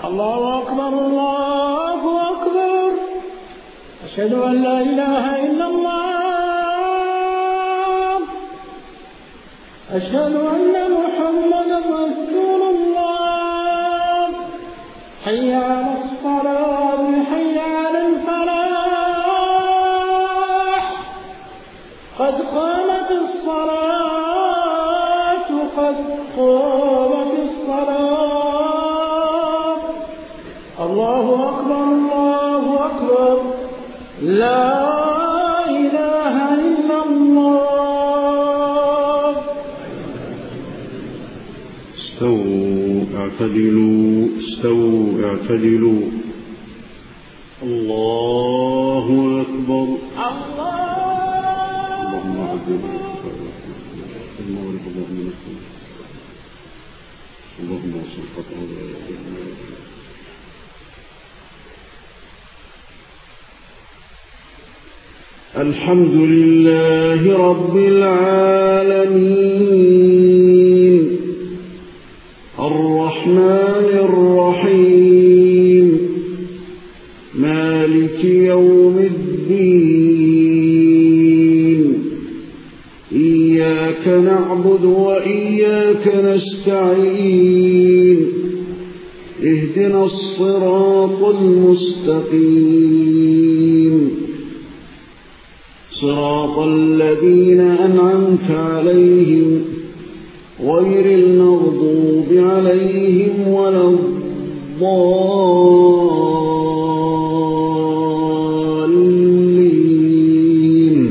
الله أكبر الله أكبر. أشهد أن لا إله إلا الله. أشهد أن محمدا رسول الله. حي على الصلاة حي على الفلاح. قد قامت الصلاة قد قامت الصلاة. الله أكبر الله أكبر. لا إله إلا الله. استووا اعتدلوا استووا اعتدلوا. الله أكبر. اللهم عزنا المغرب اللهم نصر اللهم وصل خطأ. الحمد لله رب العالمين الرحمن الرحيم مالك يوم الدين. إياك نعبد وإياك نستعين. اهدنا الصراط المستقيم صراط الذين أنعمت عليهم غير المغضوب عليهم ولا الضالين.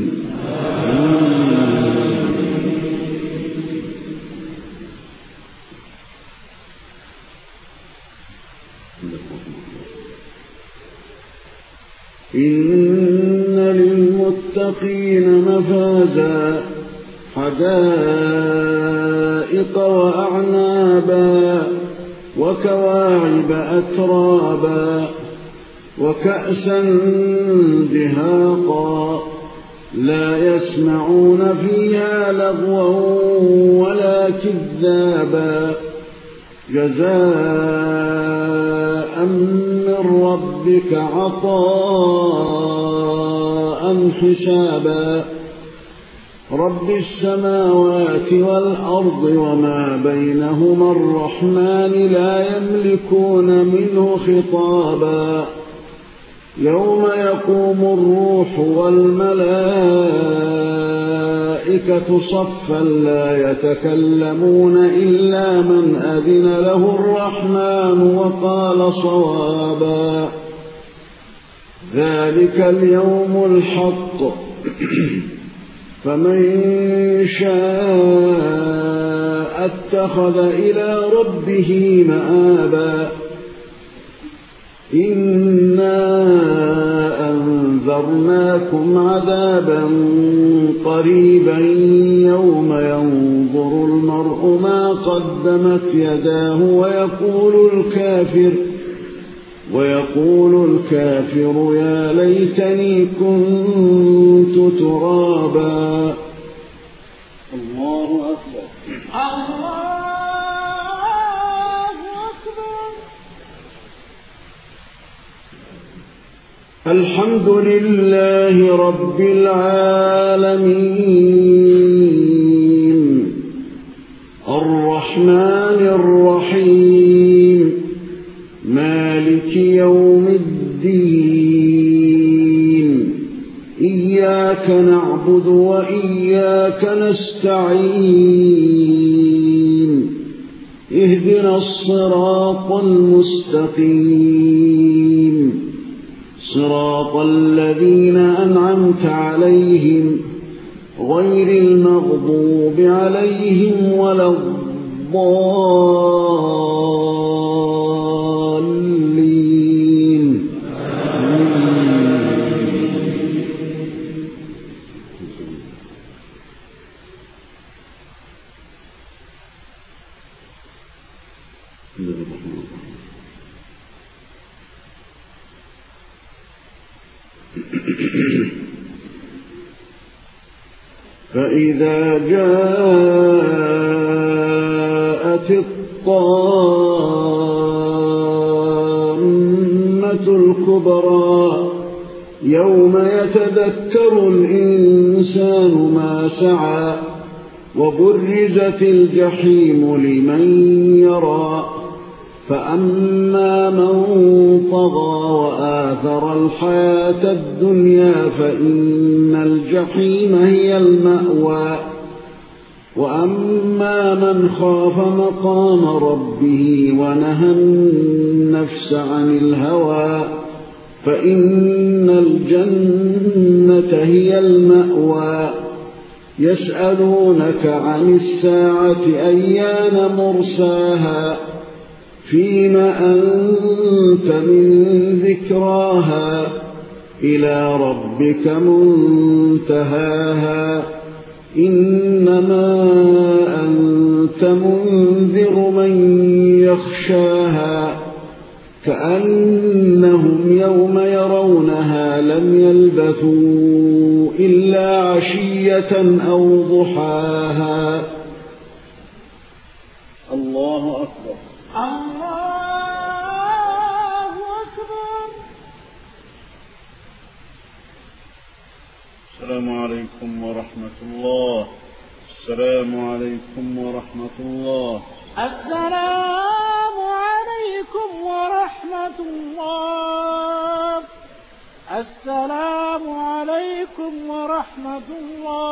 إن للمتقين مفازا حدائق وأعنابا وكواعب أترابا وكأسا دهاقا لا يسمعون فيها لغوا ولا كذابا جزاء من ربك عطاء حسابا. رب السماوات والأرض وما بينهما الرحمن لا يملكون منه خطابا. يوم يقوم الروح والملائكة صفا لا يتكلمون إلا من أذن له الرحمن وقال صوابا. ذلك اليوم الحق فمن شاء اتخذ إلى ربه مآبا. إنا أنذرناكم عذابا قريبا يوم ينظر المرء ما قدمت يداه ويقول الكافر يا ليتني كنت ترابا. الله أكبر. الله أكبر. الحمد لله رب العالمين الرحمن الرحيم مالك يوم الدين. إياك نعبد وإياك نستعين. اهدنا الصراط المستقيم صراط الذين أنعمت عليهم غير المغضوب عليهم ولا الضالين. فإذا جاءت الطامة الظلمة الكبرى يوم يتذكر الإنسان ما سعى وبرزت الجحيم لمن يرى فأما من طغى وآثر الحياة الدنيا فإن الجحيم هي المأوى وأما من خاف مقام ربه ونهى النفس عن الهوى فإن الجنة هي المأوى يسألونك عن الساعة أيان مرساها فيما أنت من ذكراها إلى ربك منتهاها إنما أنت منذر من يخشاها كأنهم يوم يرونها لم يلبثوا إلا عشية أو ضحاها. الله أكبر. الله أكبر. السلام عليكم ورحمة الله. السلام عليكم ورحمة الله. السلام عليكم ورحمة الله. السلام عليكم ورحمة الله.